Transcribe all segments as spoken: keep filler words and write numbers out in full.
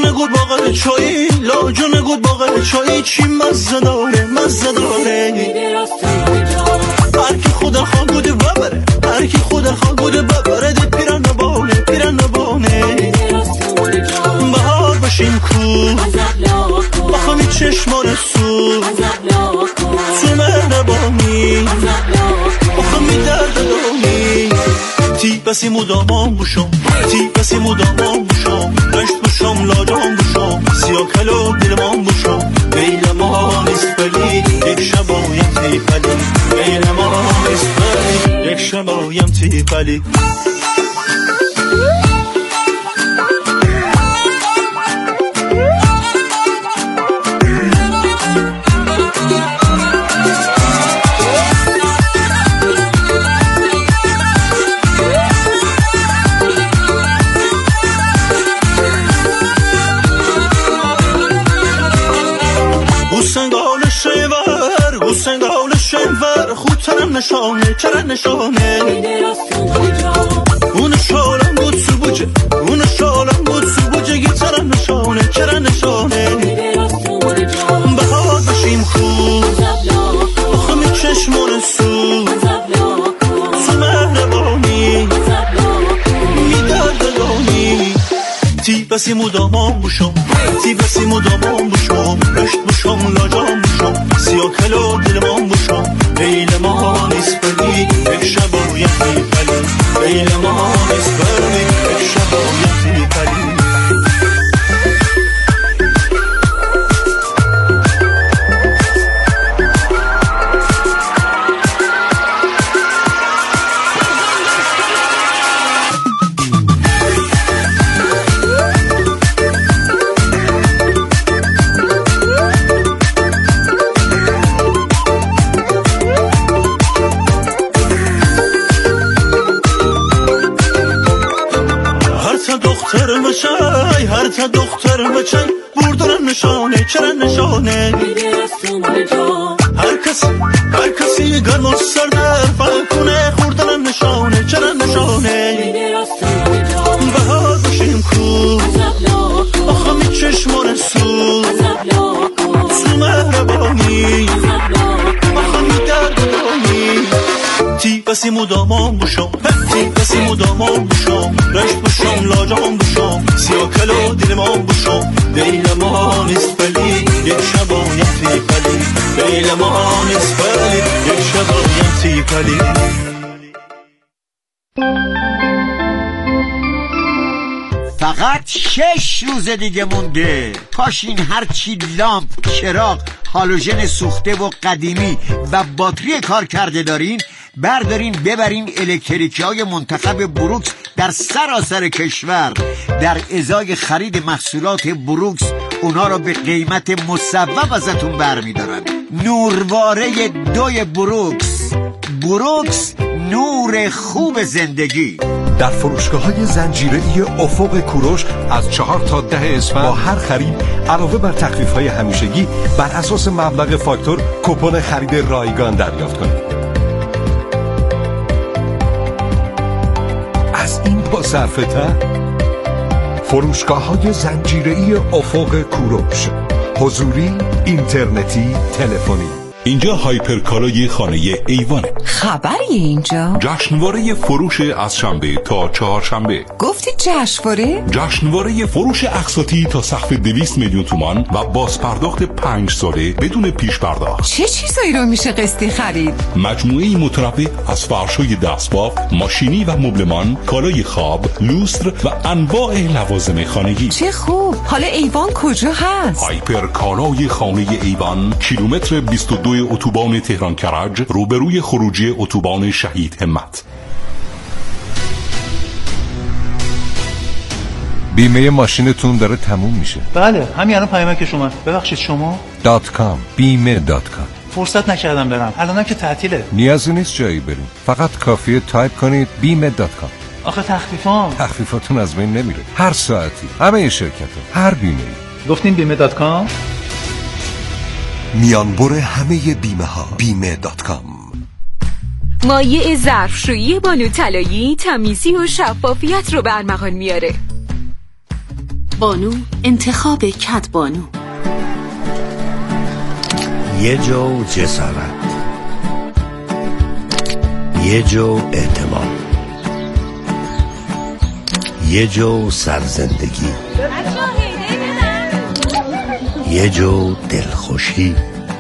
جون گود باقل چایی لا جون گود باقل چایی چی مزه داره مزه داره هر کی خدا خواه بوده ببره هر کی خدا خواه بوده ببره دی پیرن نبانه پیرن نبانه بهار بشیم کو بخوامی چشمان سو تو مهربانی بخوامی درد دانی تی بسی مدامان بوشم تی بسی مدامان بوشم رشت بوشم لاجان بوشم سیاه کلو دلمان بوشم بیل ما نیست بلی یک شبایم تی پلی بیل ما نیست بلی یک شبایم تی پلی سنگال شنور خود ترم نشانه چرا نشانه اون شالم بود سو بوجه اون شالم بود سو بوجه گی ترم نشانه چرا نشانه بهار بشیم خوب بخوامی چشمان سو تو مهربانی میدردگانی تی بسی مدامان بوشم تی بسی مدامان بوشم رشت بوشم لاجان بوشم سیاه کلو دلمان بوشم بیل ما نیست بلی یک شبایم تی پلی بیل ما نیست بلی یک شبایم تی پلی مچای هر تا دختر مچای بردن نشانه چرا نشانه هر کسی هر کسی گرم و سردر فکنه خوردن نشانه چرا نشانه بهار بشیم کو بخوامی چشمان سو تو مهربانی بخوامی درد دانی تی بسی مدامان بوشم تی بسی مدامان بوشم رشت بوشم لاجان بوشم سیاه کلو دلمان بوشم دیل ما نیست بلی یک شبایم تی پلی دیل ما نیست بلی یک شبایم تی پلی فقط شش روز دیگه مونده. پاشین هرچی لامپ، چراغ، هالوژن سوخته و قدیمی و باتری کار کرده دارین بردارین ببرین الکتریکی های منتخب بروکس در سراسر کشور. در ازای خرید محصولات بروکس اونا رو به قیمت مصوب ازتون برمیدارن. نورواره دوی بروکس. بروکس، نور خوب زندگی. در فروشگاه‌های زنجیره‌ای افق کوروش از چهار تا ده اسفند با هر خرید علاوه بر تخفیف‌های همیشگی بر اساس مبلغ فاکتور کوپن خرید رایگان دریافت کنید. از این با صرفه‌تر فروشگاه‌های زنجیره‌ای افق کوروش، حضوری، اینترنتی، تلفنی. اینجا هایپرکارای خانه ایوانه. خبری اینجا؟ جشنواره فروش از شنبه تا چهارشنبه. گفتی جشنواره؟ جشنواره فروش اقساطی تا سقف دویست میلیون تومان و بازپرداخت پنج ساله بدون پیش پرداخت. چه چیزایی رو میشه قسطی خرید؟ مجموعه متنوع از فرش‌های دستباف، ماشینی و مبلمان، کالای خواب، لوستر و انواع لوازم خانگی. چه خوب. حالا ایوان کجا هست؟ هایپرکارای خانه ایوان، کیلومتر بیست و دو اتوبان تهران کرج، روبروی خروجی اتوبان شهید همت. بیمه ماشینتون داره تموم میشه. بله، همین الان پیامک اومد. ببخشید شما دات کام بیمه دات کام. فرصت نکردم برم. الانم که تعطیله. نیازی نیست جایی بریم. فقط کافیه تایپ کنید بیمه دات کام. آخه تخفیفام تخفیفاتون از بین نمیره. هر ساعتی، همه شرکت‌ها، هر بیمه‌ای. گفتین بیمه دات کام؟ میانبر همه بیمه ها بیمه دات کام. مایع ظرفشویی بانو طلایی تمیزی و شفافیت رو به ارمغان میاره. کدبانو، انتخاب کدبانو. یه جو جسارت، یه جو اعتماد، یه جو سرزندگی، یه جو دلخوشی،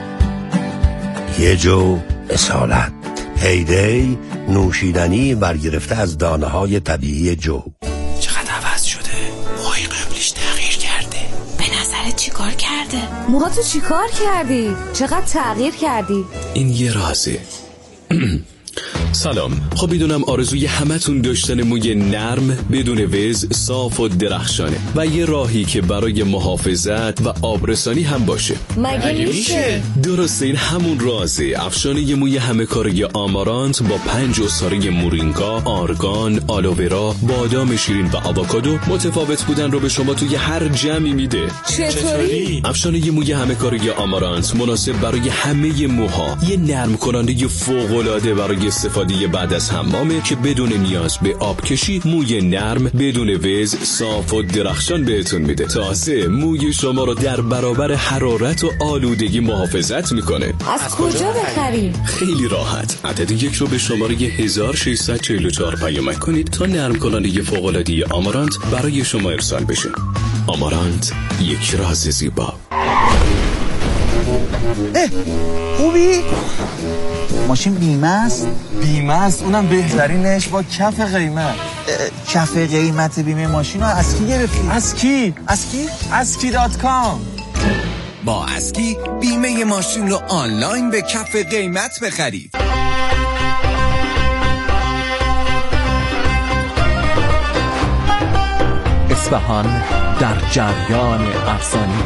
یه جو اصالت. هیدی نوشیدنی برگرفته از دانه های طبیعی جو. چقدر عوض شده؟ موهای قبلش تغییر کرده. به نظرت چی کار کرده؟ موهاتو چی کار کردی؟ چقدر تغییر کردی؟ این یه رازه. سلام. خب میدونم آرزوی همتون داشتن موی نرم بدون وز، صاف و درخشانه و یه راهی که برای محافظت و آبرسانی هم باشه. مگه میشه؟ درسته، این همون رازه. افشانه موی همه کاری آمارانت با پنج عصاره مورینگا، آرگان، آلوورا، بادام شیرین و آووکادو متفاوت بودن رو به شما توی هر جمعی میده. چطوری؟ افشانه موی همه کاری آمارانت مناسب برای همه موها. یه نرم کننده فوق‌العاده برای استفاده بعد از حمامه که بدون نیاز به آب کشی موی نرم بدون وز، صاف و درخشان بهتون میده. تازه موی شما رو در برابر حرارت و آلودگی محافظت میکنه. از کجا بخریم؟ خیلی راحت. عدد یک رو به شماره هزار و ششصد و چهل و چهار پیامک کنید تا نرم کننده فوق‌العاده آمارانت برای شما ارسال بشه. آمارانت، یک راز زیبا. خوبی؟ ماشین بیمه است؟ بیمه است، اونم بهترینش با کف قیمت. کف قیمت بیمه ماشین رو از کی گرفتی؟ از کی؟ از کی؟ اسکی دات کام. با اسکی بیمه ماشین رو آنلاین به کف قیمت بخرید. اصفهان در جریان افسانه.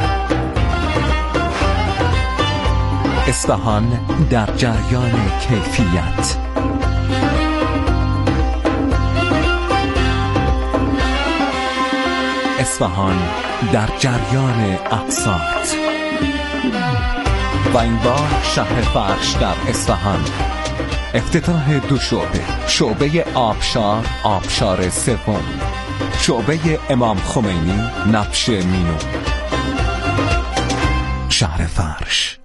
اصفهان در جریان کیفیت. اصفهان در جریان اقساط. و این بار شهر فرش در اصفهان. افتتاح دو شعبه، شعبه آبشار، آبشار سوم، شعبه امام خمینی، نبش مینو. شهر فرش.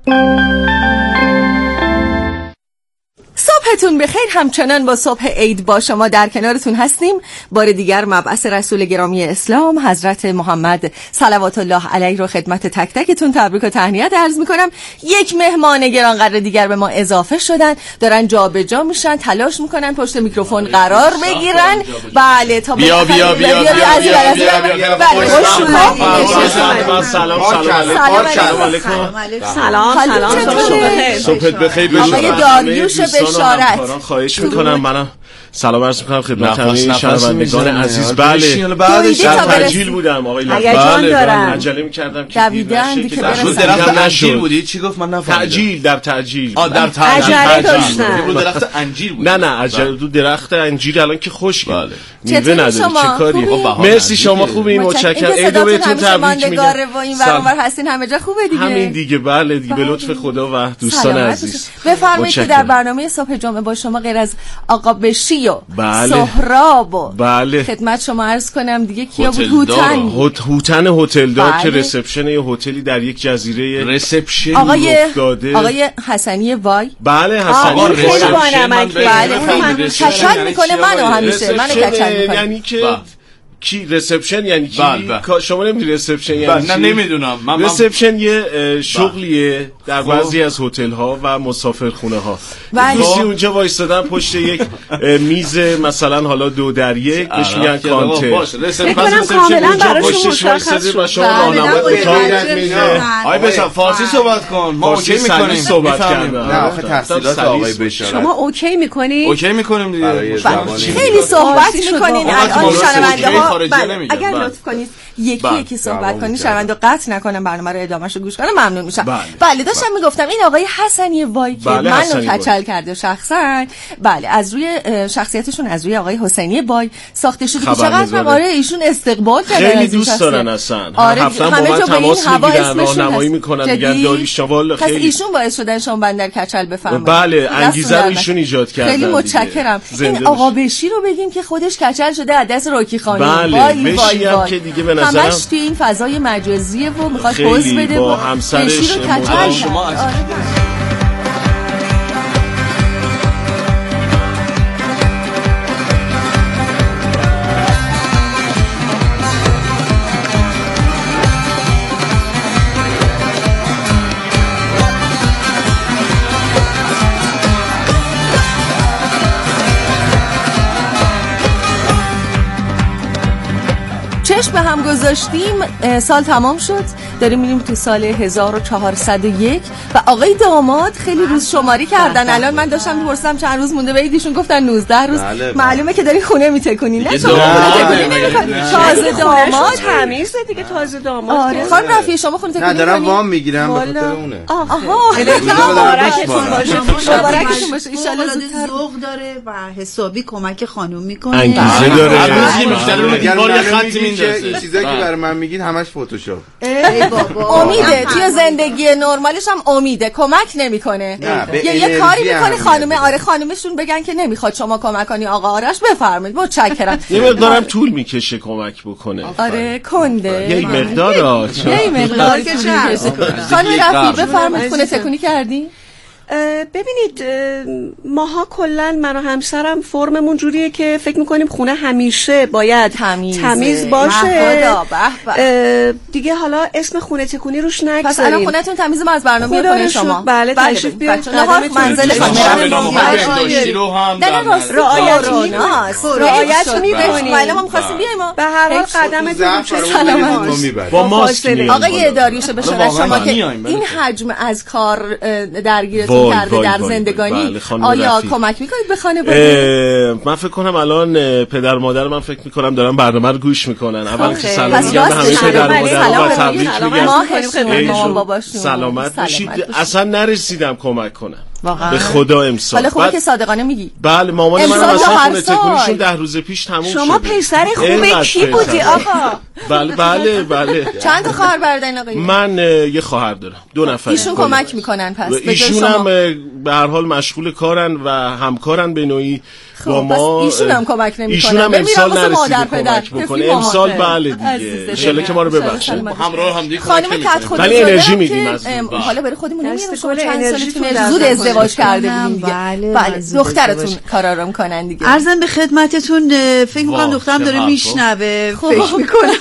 صبحتون بخیر. همچنان با صبح عید با شما در کنارتون هستیم. بار دیگر مبعث رسول گرامی اسلام حضرت محمد صلوات الله علیه رو خدمت تک تکتون تبریک و تهنیت عرض میکنم. یک مهمان گرانقدر دیگر به ما اضافه شدن، دارن جابجا میشن، تلاش میکنن پشت میکروفون قرار بگیرن. بله تا بیا بیا بیا بیا سلام سلام صبحت بخیر. آقای داریوش بشارت، خواهش میکنم منم سلام عرض میکنم خدمت همه شنوندگان عزیز. بله بعدش در تعجیل بودم آقای لطفی. بله عجله میکردم که دویدن که رو درخت انجیر بودی. چی گفت من نفهمیدم؟ تعجیل در تعجیل. آ در تعجیل. عجله داشتن. رو درخت انجیر بود. نه نه عجله رو درخت انجیر الان که خشکه. میوه نداره. چه کاری؟ مرسی شما خوبین. متشکرم. عیدو بهتون تبریک میگم. و این برابر هستین همه جا خوبه دیگه. همین دیگه. بله دیگه به لطف خدا و دوستان عزیز. بفرمایید که در برنامه صبح جمعه با شما غیر از آقا بشی و بله. سهراب و بله. خدمت شما عرض کنم دیگه کیا بود؟ هوتن هوتن هتلدار که رسپشن یه هتلی در یک جزیره رسپشن آقای آقای حسنی وای. بله حسنی خیلی بانمک. بله اون کچل میکنه منو همیشه منو کچل میکنه. یعنی که کی رسپشن یعنی کی؟ بله. شما نمیدونی رسپشن یعنی نه نمیدونم. من رسپشن یه شغلیه در بعضی از هتل ها و مسافرخونه ها. کسی اونجا وایستادن پشت یک میز مثلا حالا دو در یک بهش میگن کانتر. بکنم کاملا براشون مشخص شد. و شما راهنمای اتاق میده. آی بشم فارسی صحبت کن. ما اوکی میکنیم. صحبت کردن. نه آخه تفصیلات آقای بشارت. شما اوکی میکنید؟ اوکی میکنیم دیگه. خیلی صحبت میکنین الان شنونده ها. بله. اگر لطف کنید یکی یکی صحبت کنید شنونده قطع نکنم برنامه رو ادامهشو گوش کنم ممنون میشم. بله, بله داشتم بله. میگفتم این آقای حسنی وای که بله منو کچل کرده شخصا. بله از روی شخصیتشون از روی آقای حسینی بای ساخته شده که چقدر آره ایشون استقبال کردن. خیلی دوست دارن اصلا. آره هفتم با من تماس میگیرن راهنمایی میکنن میگن داری شوال خیلی. پس ایشون باعث شدن شما بندر کچل بفرمایید. بله انگیزه رو ایشون ایجاد کردن. خیلی متشکرم. این آقا بشی رو بگیم که خودش کچل شده از دست راکی خانم. بله وای وای وای که دیگه به نظرم همش توی این فضای مجازیه و میخواد پوز بده با و همسرش رو کچل شما از... چشم به هم گذاشتیم. سال تمام شد، داریم میریم تو سال هزار و چهارصد و یک و آقای داماد خیلی روز شماری کردن. الان من داشتم میپرسم چند روز مونده به ایشون گفتن نوزده روز. بله بله. معلومه که داری خونه میتکونی. نه شما خونه تکونی نمی‌کنی. تازه داماد تمیز دیگه، تازه داماد. آره خانم رفیعی شما خونه تکونی نه دارم وام میگیرم به خاطر اونه. آها مبارکتون باشه. مبارکتون باشه. ان شاء الله زودتر ذوق داره و حسابی کمک خانم میکنه. انگیزه داره. هر روز بیشتر دیوار یه خط میندازه. این چیزایی که برای من میگید همش فتوشاپ. ای بابا امیده توی زندگی نرمالش هم امیده کمک نمیکنه. یه یه کاری میکنه خانومه آره خانومشون بگن که نمیخواد شما کمک کنی آقا آرش بفرمایید متشکرم. یه مقدارم طول میکشه کمک بکنه. آره کنده. یه مقدار یه مقدار که خانم رفیعی بفرمایید خونه تکونی کردی؟ ببینید ماها کلن من و همسرم فرممون جوریه که فکر میکنیم خونه همیشه باید تمیز, تمیز باشه. دیگه حالا اسم خونه تکونی روش نگذاریم. پس الان خونه‌تون تمیز ما از برنامه میکنه شما. بله تشریف بیارید. منزل شما رعایت نیست. رعایت میکنیم. ولی ما می‌خواستیم بیایم. به هر حال قدمتون سلامت. با ماسک آقای داریوش بشاره شما که این حجم از کار درگیرتون کرده در زندگانی آیا کمک میکنید به خانواده؟ من فکر کنم الان پدر مادر من فکر میکنم دارن برنامه رو گوش میکنن. اول که سلام میگم به همه پدر مادر و تبریک میگم سلامت باشید. اصلا نرسیدم کمک کنم به خدا امسال. حالا خوبه که صادقانه میگی. بله مامان من اصلا خونه تکونیشون ده روز پیش تموم شد. شما پسر خوبه کی بودی آقا؟ بله بله بله. چند تا خواهر برادر آقا؟ من یه خواهر دارم، دو نفر. ایشون کمک میکنن پس؟ ایشون هم به هر حال مشغول کارن و همکارن به نوعی با ما. ایشون هم کمک نمیکنن. ایشون هم امسال نرسید کمک بکنه. امسال بله دیگه ان شاءالله که ما رو ببخشید. همراه هم دیگه خانم کت خود ولی انرژی میدیم از حالا برای خودمون نمیریم. شما چند سالتون زود ازدواج کرده بودین دیگه. بله دخترتون کارا رو میکنن دیگه. عرضم به خدمتتون فکر میکنم دخترم داره میشنوه فکر میکنه.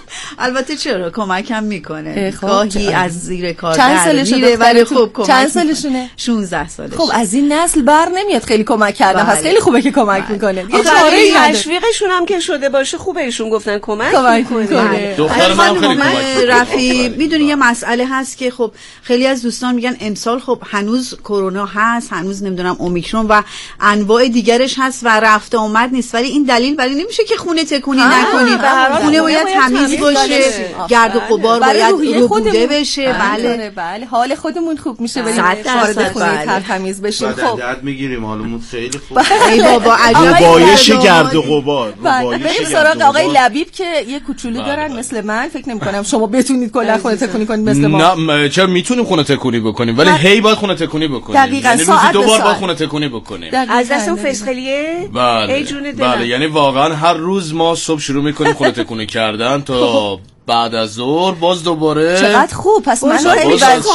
البته چرا کمکم میکنه گاهی از زیر کار در میره ولی خب کمک. چند سالشونه؟ شانزده سالشه. خب از این نسل بر نمیاد خیلی کمک کردن. پس خیلی خوبه که کمک میکنه. یه چاره‌ای تشویقشون هم که شده باشه خوبه ایشون گفتن کمک میکنه. دختر من خیلی کمک رفی میدونی یه مسئله هست که خب خیلی از دوستان میگن امسال خب هنوز کرونا هست، هنوز نمیدونم اومیکرون و انواع دیگرش هست و رفته آمد نیست، ولی این دلیل ولی نمیشه که خونه تکونی نکنید. خونه باید تمیز باشه، گرد و غبار باید ربوده بشه. بله بله حال خودمون خوب میشه ولی وارد خونه تر تمیز بشیم. خب درد میگیریم حالمون خیلی خوب. ای بابا بایش گرد و غبار. بریم سراغ آقای لبیب که یه کوچولو دارن مثل من. فکر نمی‌کنم شما بتونید کلا خونه تکونی کنید مثل ما. نه چرا میتونیم خونه تکونی بکنیم ولی هی باید خونه تکونی بکنیم. دقیقاً ساعت دو بار باید خونه تکونی بکنیم. از دستم فسخلیه؟ بله بله یعنی واقعا هر روز ما صبح شروع میکنیم خونه تکونی کردن تا بعد از ظهر باز دوباره. چقدر خوب. پس من خیلی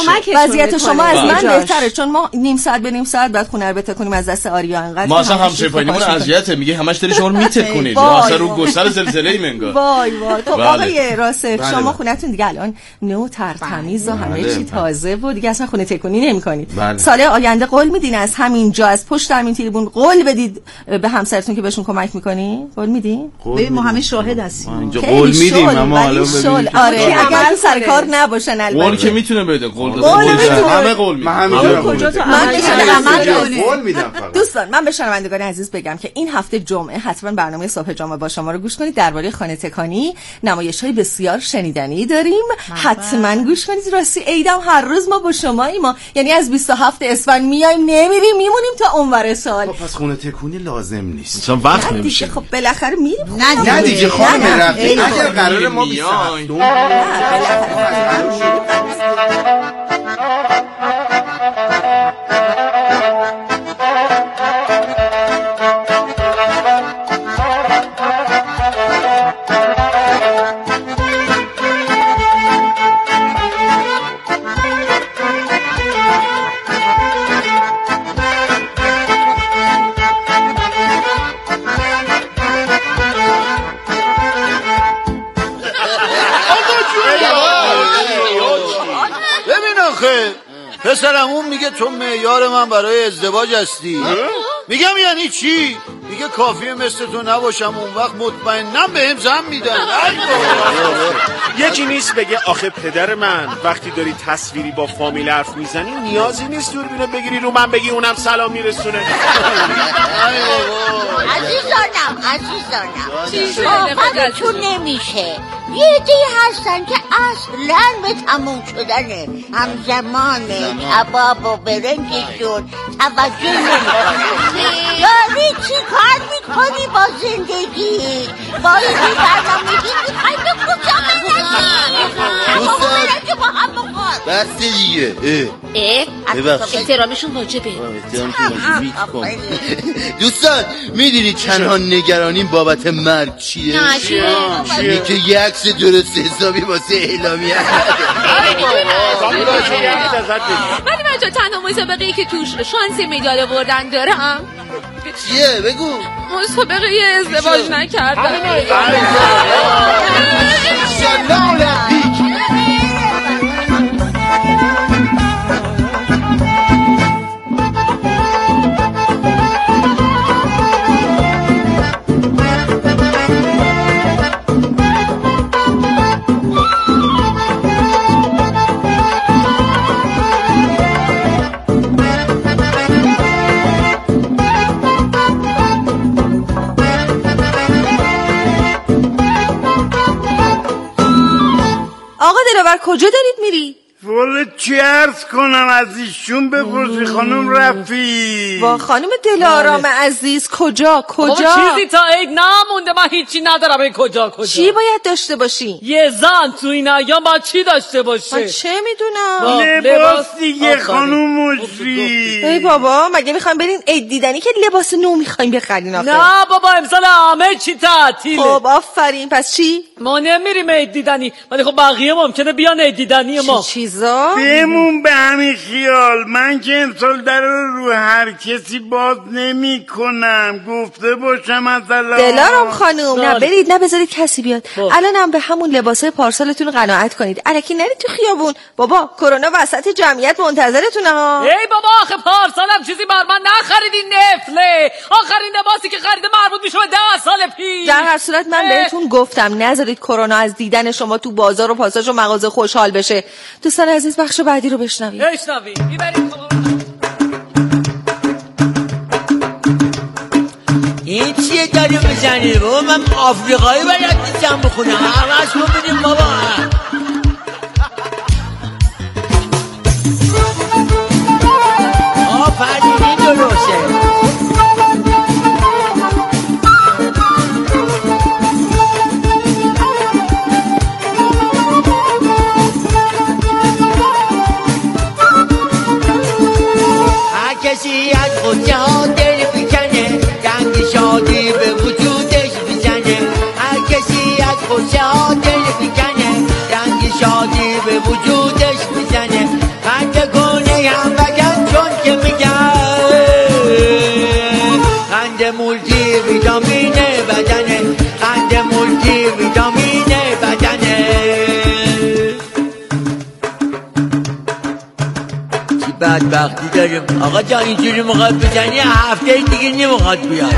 وضعیت شما از من بهتره چون ما نیم ساعت به نیم ساعت بعد خونه رو بتکونیم از دست آریا انقدر. ما اصلا همشه پایینمون اذیته میگه همش داری شما رو میتکونید. اصلا رو گستر زلزله ای منگار. وای وای. خب آقای راسف شما خونه‌تون دیگه الان نو ترتمیز و همه چی تازه و دیگه اصلا خونه تکونی نمی‌کنید. سال آینده قول میدین از همینجا از پشت همین تریبون قول بدید به همسرتون که بهشون کمک می‌کنی؟ قول میدین؟ ببین ما همه شاهد هستیم. اینجا قول میدیم اما حالا شل. آره اگر تو سر کار نباشن البته قول که میتونه بده قول داده همه قول میدن. من کجا تو قول میدم فقط. دوستان من به شنوندگان عزیز بگم که این هفته جمعه حتما برنامه صبح جمعه با شما رو گوش کنید. درباره خانه تکانی نمایش‌های بسیار شنیدنی داریم. حتما گوش کنید. راستی عیدم هر روز ما با شماییم. ما یعنی از بیست و هفتم اسفند میایم نمیریم میمونیم تا اونور سال. پس خونه تکونی لازم نیست. چون وقت نمیشه. خب بالاخره میریم. نه دیگه خانم رفتی اگر قرار ما بیست و هفتم آخه پسرم اون میگه تو معیار من برای ازدواج هستی. میگم یعنی چی؟ میگه کافیه مثل تو نباشم اون وقت مطمئنم بهم زن میدن. یکی نیست بگه آخه پدر من وقتی داری تصویری با فامیل حرف میزنی نیازی نیست دوربینو بگیری رو من بگی اونم سلام میرسونه. عزیزانم عزیزانم آفرتون نمیشه. یه دی هستن که اصلا به تموم شدنه همزمانه کباب و برنجشون توجه نمیکنه. یعنی چی کار میکنی با زندگی؟ با این برنامگی میخوای به کجا برسی؟ با هم بخور بس دیگه. اه احترامشون واجبه. دوستان میدونی چنها نگرانیم بابت مرگ چیه؟ نه چیه؟ اینه که یه عکس درست حسابی واسه اعلامیه ولی من جا تنها مسابقه‌ای که توش شانس مدال آوردن دارم چیه؟ بگو. مسابقه ازدواج نکردم. آقا دلاور کجا دارید میری؟ والا چی عرض کنم از ایشون بپرسی خانم رفی. با خانم دلارام عزیز کجا کجا؟ چیزی تا عید نمونده من هیچی ندارم. این کجا کجا چی باید داشته باشی؟ یه زن تو این ایام باید چی داشته باشه؟ من چه میدونم؟ لباس دیگه خانم مجری. ای بابا مگه میخوایم برین عید دیدنی که لباس نو میخوایم بخرین آخه؟ نه بابا امسال همه چی تعطیله. خب آفرین. پس چی؟ ما نمیریم عید دیدنی ولی خب بقیه ممکنه بیان عید دیدنی ما. چی چیزا؟ بمون به همین خیال. من که امسال در رو هر کسی باز نمی کنم گفته باشم مثلا. دلارام خانوم نه برید نه بذارید کسی بیاد. الان هم به همون لباسای پارسالتون قناعت کنید. الکی نرید تو خیابون. بابا کرونا وسط جمعیت منتظرتونه ها. ای بابا آخه پارسالم چیزی بر من نخریدین نفله. آخرین لباسی که خریده مربوط میشه به ده سال پیش. در هر صورت من بهتون گفتم نذارید کرونا از دیدن شما تو بازار و پاساژ و مغازه خوشحال بشه. دوستان عزیز بخش بعدی رو بشنوید. بشنوید. این چیه داری بزنی بابا؟ من آفریقایی باید نیستم بخونم. عوض کن ببینیم بابا. آفرین این درسته. کسی از خود جهان دل بکنه رنگ شادی به وجودش بزنه. هر کسی از خود جهان دل بکنه رنگ شادی به وجودش بزنه. خنده کنه هم بگن چون که میگن خنده مولتی ویتامینه بدنه. خنده مولتی ویتامینه بدنه. بدبختی داریم آقا جا اینجوری مقاد بزنی هفته دیگه نمیخواد بیاد.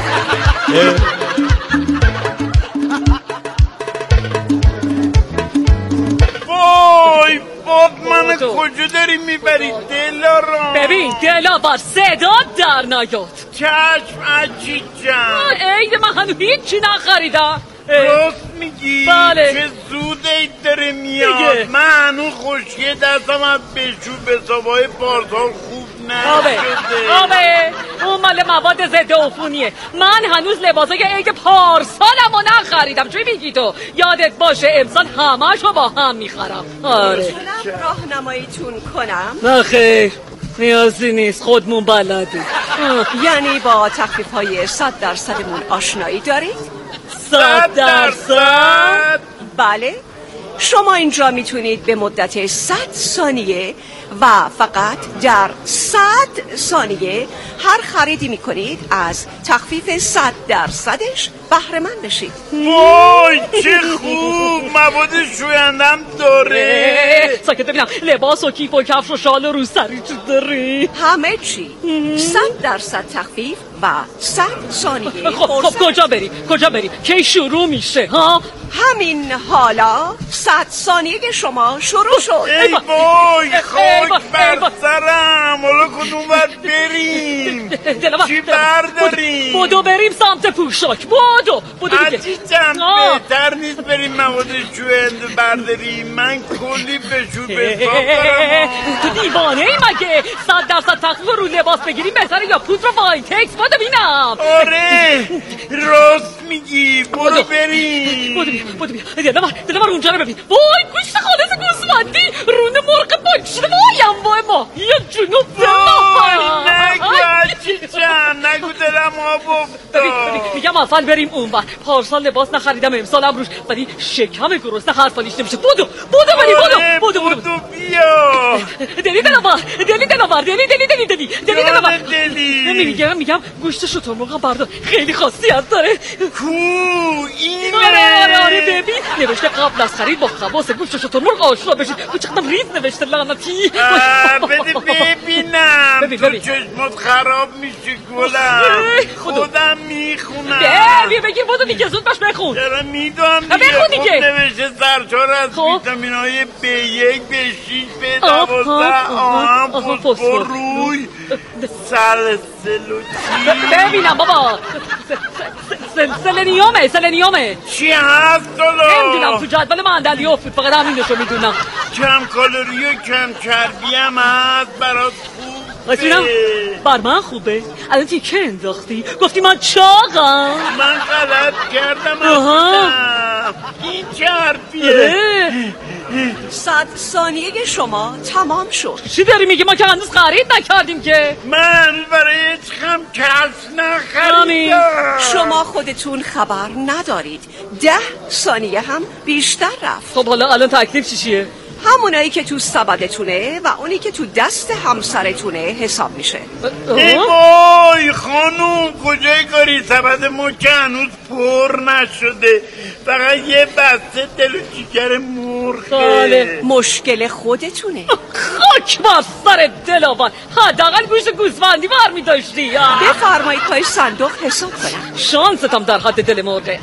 وای باب من کجا داری میبری دلارام؟ ببین دلاور صدا در نیاد. چشم عجیب جان. عید من هنو هیچی نخریدم. راست میگی؟ بله. چه زود عید داره میاد. من هنو خوشیه دستم از بشور به سابای پارسال خوب نشده. آبه اون مال مواد ضد عفونیه. من هنوز لباسای عید پارسالمو نخریدم. چی میگی تو؟ یادت باشه امسال همه‌شو با هم میخرم. آره میتونم راهنماییتون کنم؟ نه خیر نیازی نیست خودمون بلدی. یعنی با تخفیف های صد درصدمون آشنایی دارید؟ صد درصد؟ بله شما اینجا میتونید به مدت صد ثانیه و فقط در صد ثانیه هر خریدی میکنید از تخفیف صد درصدش بهره مند بشید. وای چه خوب مواد شویندم داره. ساکت ببینم لباس و کیف و کفش و شال و روسری چی داری؟ همه چی صد درصد تخفیف و صد ثانیه. خب خب کجا بریم کجا بریم کی شروع میشه ها؟ همین حالا صد ثانیه شما شروع شد. ای وای خاک بر سرم. حالا کدوم باید بریم؟ چی برداریم؟ بودو بریم سمت پوشاک. بودو بودو دیگه عزیزم بهتر نیست بریم مواد شوهنده برداریم؟ من کلی بشور به دارم. تو دیوانه ای مگه؟ صد درصد تخفیف رو لباس بگیریم بهتره یا پودر وایتکس؟ بودو بینم. آره راست میگی. برو بریم. بودو بیا بودو بیا دلمار دلمار اونجا رو ببین. وای گوشت خالص گوسفندی رونه مرغ پاک شده. وای انواع ماهی جنوب. وای نگو چیچم نگو دلم آب افتاد. میگم اول بریم اون بر. پارسال لباس نخریدم امسالم روش ولی شکم گرسنه حرفالیش نمیشه. بودو بودو بریم بودو بودو بودو بیا. دلی دلمار دلی دلمار دلی دلی دلی دلی دلی دلمار دلی. میگم میگم گوشت شتر مرغ بردار خیلی خاصیت داره. کو این آره آره ببین نوشته قبل از خرید با خواص گوشت شتر مرغ آشنا بشید. چقدر ریز نوشته لعنتی. بده ببینم. تو چشمت خراب میشه گلم. خودم میخونم. بیا بگیر بودو دیگه زود باش بخون. چرا میدونم دیگه. بخون دیگه. نوشته سرشار از ویتامین های بی یک بی شش بی دوازده آهن فسفر روی سلسلوچی. ببینم بابا سلنیومه سلنیومه. چی هست دالا؟ نمیدونم تو جدول معدلی افتاد فقط همینشو میدونم. کم کالری و کم چربی هم هست برات خوب. بسیرم بر من خوبه. الان تیکه انداختی گفتی من چاقم. من غلط کردم اصلا. این چربیه. صد ثانیه شما تمام شد. چی داری میگی؟ ما که هنوز خرید نکردیم که. من برای هیچ خم کس نخریدم. شما خودتون خبر ندارید ده ثانیه هم بیشتر رفت. خب حالا الان تکلیف چی چیه؟ همونایی که تو سبدتونه و اونی که تو دست همسرتونه حساب میشه. ای وای خانوم کجای کاری؟ سبد ما که هنوز پر نشده فقط یه بسته دل و جیگر مرغه. مشکل خودتونه. خاک بر سر دلاور. حداقل گوشت گوسفندی برمی داشتی. بفرمایید پای صندوق حساب کنم. شانستم در حد دل مرغه.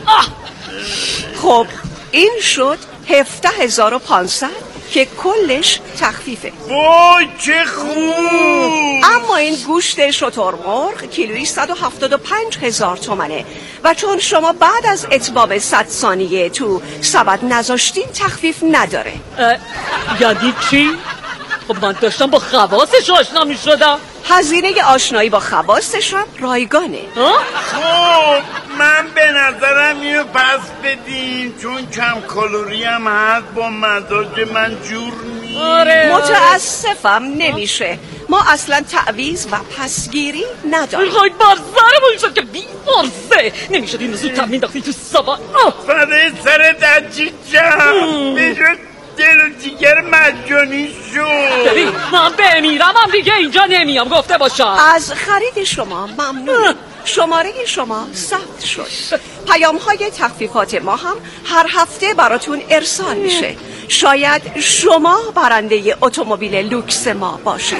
خب این شد هفده هزار و پانصد که کلش تخفیفه. وای چه خوب. اما این گوشت شترمرغ کیلویی صد و هفتاد و پنج هزار تومنه و چون شما بعد از اتمام صد ثانیه تو سبد نذاشتین تخفیف نداره. یعنی چی؟ خب من داشتم با خواصش آشنا می شدم. هزینه آشنایی با خواصش هم رایگانه. خب من به نظرم اینو پس بدین چون کم کالری هم هست با مزاج من جور نیست. آره متاسفم نمیشه. ما اصلا تعویض و پسگیری نداریم. خواهی برزرمون شد که بی فرزه نمیشد این زودتر مینداختی تو سبا. فده سر دچی جم بشد دل و دیگر مجانی شد. ببین من بمیرم هم دیگه اینجا نمیام گفته باشم. از خرید شما ممنون. شماره شما ثبت شد. پیام های تخفیفات ما هم هر هفته براتون ارسال میشه. شاید شما برنده اتومبیل لوکس ما باشید.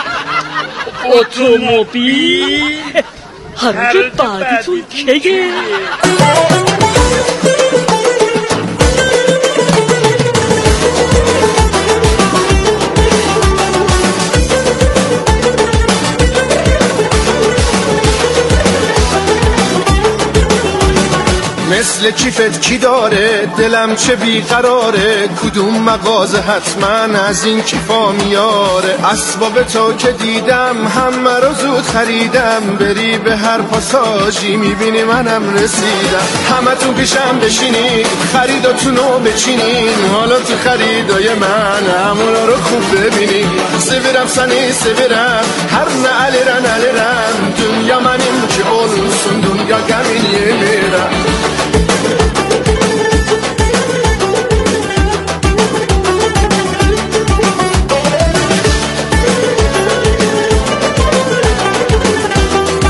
اتومبیل؟ هر بعدتون کیه؟ مثل کیفت کی داره دلم چه بیقراره کدوم مغازه حتما از این کیفا میاره اسباب تو که دیدم همه رو زود خریدم بری به هر پاساژی میبینی منم رسیدم همه تو پیشم بشینین خریداتونو بچینین حالا تو خریدای من همونا رو خوب ببینین سویرم سنی سویرم هر نه علیرن علیرن دنیا منیم که اولسون دنیا گمینیه میرم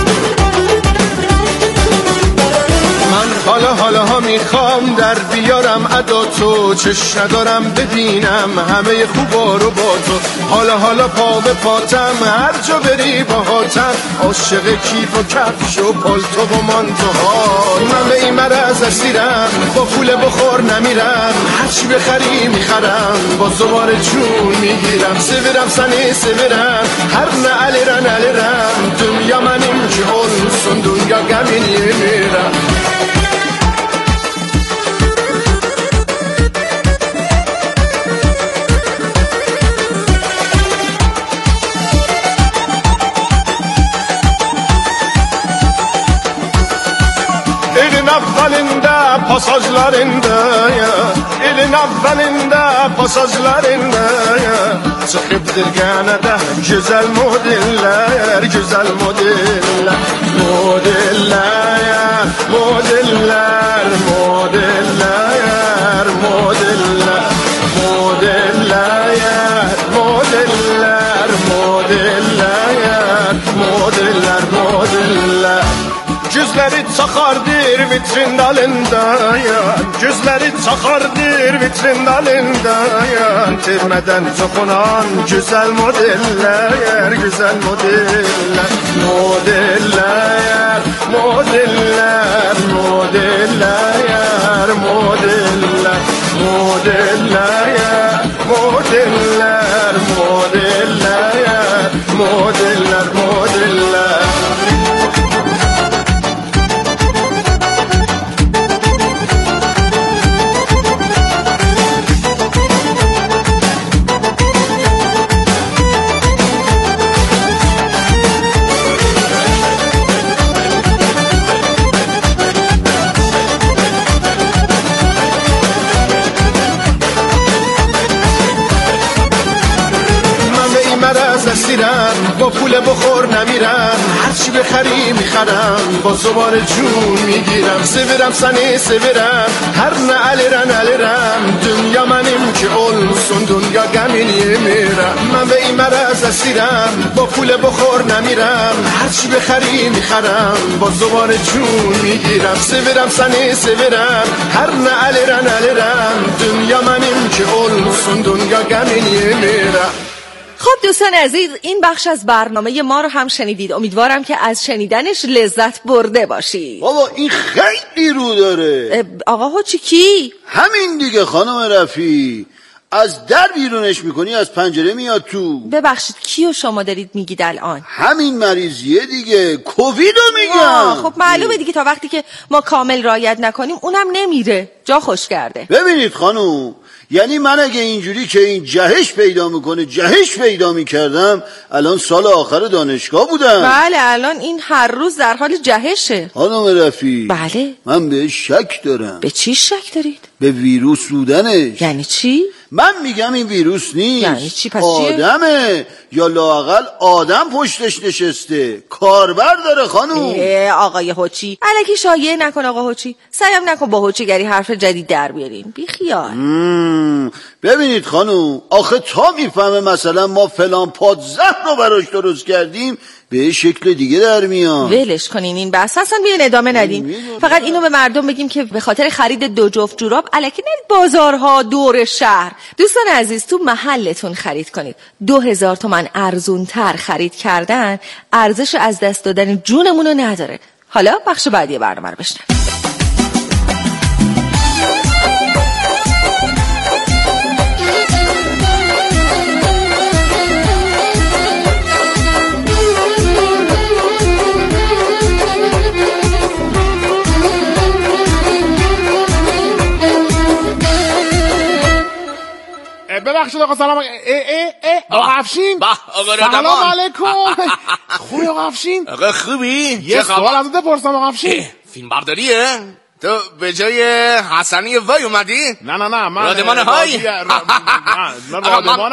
حالا حالا ها میخوام در بیارم ندارم ادا تو، چشم ندارم ببینم همه خوبا رو با تو. حالا حالا پا به پاتم هر جا بری باهاتم، عاشق کیف و کفش و پالتو و مانتوها. من به این مرز اسیرم، با پول بخور نمیرم، هرچی بخری میخرم، با زبار جون میگیرم. سیورم سنی سیورم هر نه علیرن علیرم، دنیا منیم که اون دنیا گمینی میرم. Elin avvalinde pasajlarında ya, elin avvalinde pasajlarında ya, çıkıp dirganede güzel modeller, güzel modeller, modeller, modeller, modeller, modeller, modeller, modeller, modeller, modeller, modeller. Gözleri çakardır vitrin dalında yan, gözleri çakardır vitrin dalında yan. Termeden çokunan güzel modeller, güzel modeller, modeller, modeller, modeller, modeller, modeller, modeller, modeller, modeller, modeller. با پول بخور نمیرم، هرچی بخری میخرم، با زبان جون میگیرم. سیورم سنی سیورم هر نه علیرن علیرم، دنیا منیم که اولسون دنیا گمینی میرم. من به این مرز اسیرم، با پول بخور نمیرم، هرچی بخری میخرم، با زبان جون میگیرم. سیورم سنی سیورم هر نه علیرن علیرم، دنیا منیم که اولسون دنیا گمینی میرم. خب دوستان عزیز، این بخش از برنامه ما رو هم شنیدید. امیدوارم که از شنیدنش لذت برده باشید. بابا این خیلی رو داره. آقا هوچی کی؟ همین دیگه خانم رفی، از در بیرونش میکنی از پنجره میاد تو. ببخشید کیو شما دارید میگید الان؟ همین مریضیه دیگه، کوویدو میگم. خب معلومه دیگه، تا وقتی که ما کامل رعایت نکنیم اونم نمیره، جا خوش کرده. ببینید خانم، یعنی من اگه اینجوری که این جهش پیدا میکنه جهش پیدا میکردم، الان سال آخر دانشگاه بودم. بله الان این هر روز در حال جهشه. خانم رفی، بله من بهش شک دارم. به چی شک دارید؟ به ویروس بودنش. یعنی چی؟ من میگم این ویروس نیست. یعنی چی پس؟ آدمه، یا لااقل آدم پشتش نشسته، کاربر داره خانوم. آقای هوچی الکی شایعه نکن. آقا هوچی سعیم نکن با هوچیگری حرف جدید در بیارین، بی خیال. ببینید خانوم، آخه تا میفهمه مثلا ما فلان پادزهر رو براش درست کردیم به شکل دیگه در میان. ولش کنین این بحث، اصلا بیاین ادامه ندین. فقط اینو به مردم بگیم که به خاطر خرید دو جفت جوراب الکی نرید بازارها دور شهر. دوستان عزیز، تو محلتون خرید کنید. دو هزار تومن ارزون تر خرید کردن ارزش از دست دادن جونمونو نداره. حالا بخش بعدی برنامه رو بشنوید. ببخشید آقا سلام. اه اه اه آقا افشین، سلام علیکم. خوبی آقا افشین؟ آقا خوبی؟ یه سوال ازت بپرسم آقا افشین. فیلم برداریه؟ تو به جای حسنی وای اومدی؟ نه نه نه من رادمان های؟ رادمان